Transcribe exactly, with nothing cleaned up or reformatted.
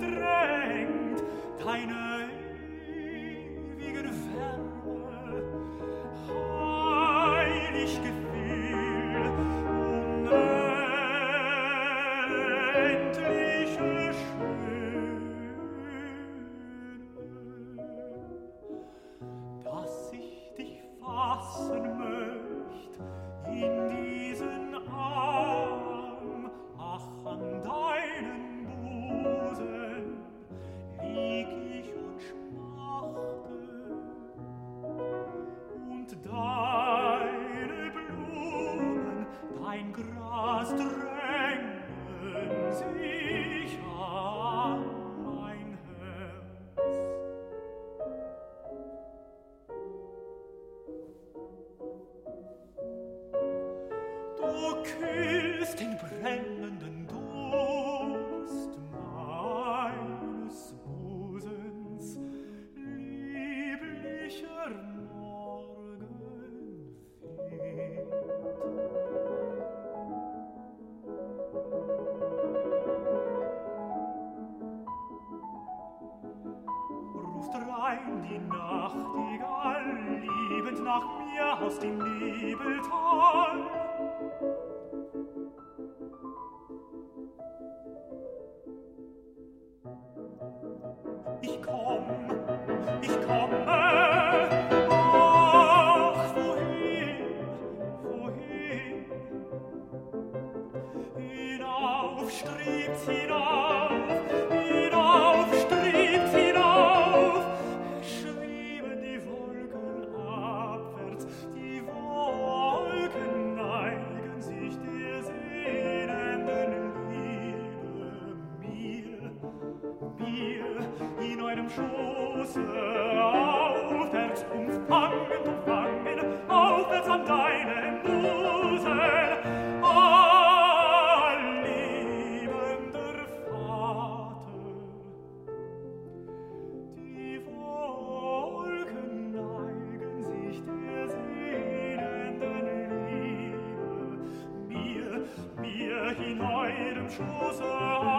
drängt deine ewigen Wärme, heilig Gefühl, unendliche Schöne, dass ich dich fassen möcht in diesen Arm, ach, an deinen Busen lieg ich und schmachte, und deine Blumen, dein Gras drängen sich an mein Herz. Du kühlst den brennenden Durst meines Busens, lieblicher Morgenwind. Ruft rein die Nachtigall, liebend nach mir aus dem Nebeltal. Ich komm, ich komme, ach, wohin, wohin? Hinauf strebt's hinauf, hinauf strebt's hinauf. Es schweben die Wolken abwärts, die Wolken neigen sich der sehnenden Liebe mir, mir in eurem Schoße aufwärts umfangen, umfangen, aufwärts an deinen Busen. Ah, liebender Vater, die Wolken neigen sich der sehnenden Liebe, mir, mir in eurem Schoße